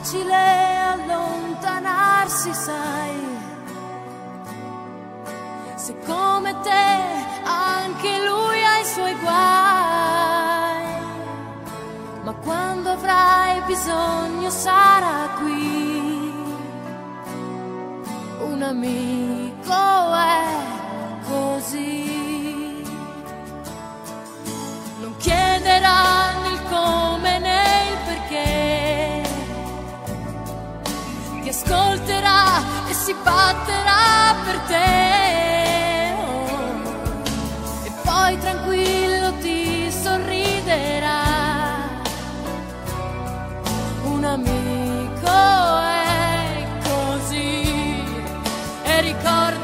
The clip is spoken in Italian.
facile allontanarsi, sai, se come te anche lui ha i suoi guai, ma quando avrai bisogno sarà qui, un amico è così, non chiederà il come né il perché, ti ascolterà e si batterà per te, e poi tranquillo ti sorriderà, un amico è così, e ricorda